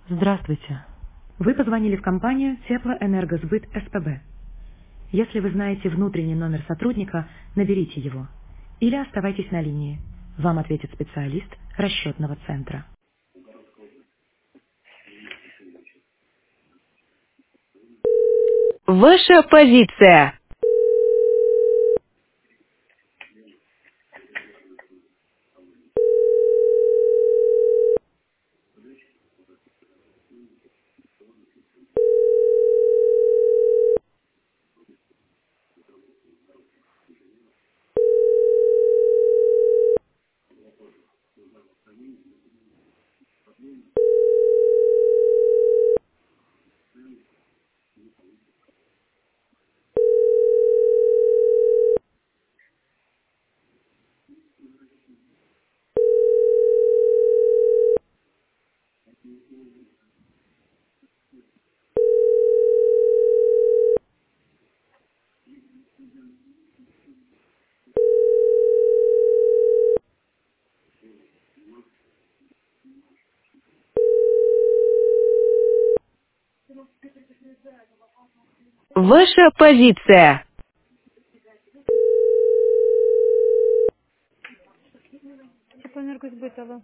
Здравствуйте. Вы позвонили в компанию Теплоэнергосбыт СПБ. Если вы знаете внутренний номер сотрудника, наберите его. Или оставайтесь на линии. Вам ответит специалист расчетного центра. Ваша позиция. Ваша позиция. Теплоэнергосбытова.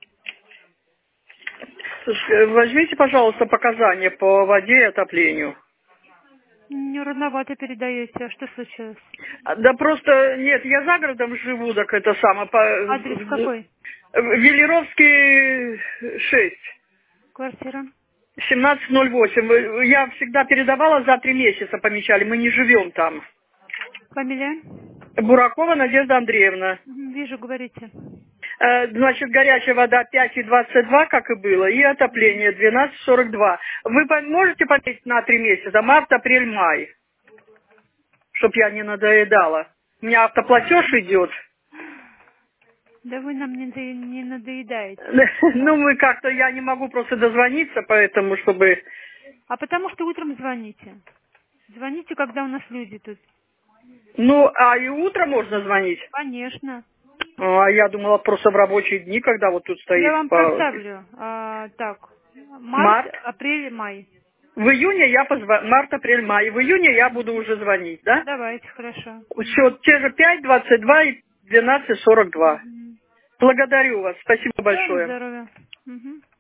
Слушай, возьмите, пожалуйста, показания по воде и отоплению. Не рановато передаете. А что случилось? Да просто, нет, я за городом живу, так это самое, Адрес какой? Велеровский 6, Квартира? 1708. Я всегда передавала за 3 месяца, помечали, мы не живем там. Фамилия? Буракова Надежда Андреевна. Вижу, говорите. Значит, горячая вода 5,22, как и было, и отопление 12,42. Вы можете пометить на 3 месяца, март, апрель, май, чтоб я не надоедала. У меня автоплатеж идет. Да вы нам не надоедаете. Ну, мы как-то, я не могу просто дозвониться, поэтому, чтобы... А потому что утром звоните. Звоните, когда у нас люди тут. Ну, а и утром можно звонить? Конечно. А я думала, просто в рабочие дни, когда вот тут Я стоит вам проставлю. Так. Март, март. апрель, май. В июне я март, апрель, май. В июне я буду уже звонить, да? Давайте, хорошо. Счет те же 5,22 и 12,42. Мгм. Благодарю вас. Спасибо Да, на большое. здоровье. Мгм.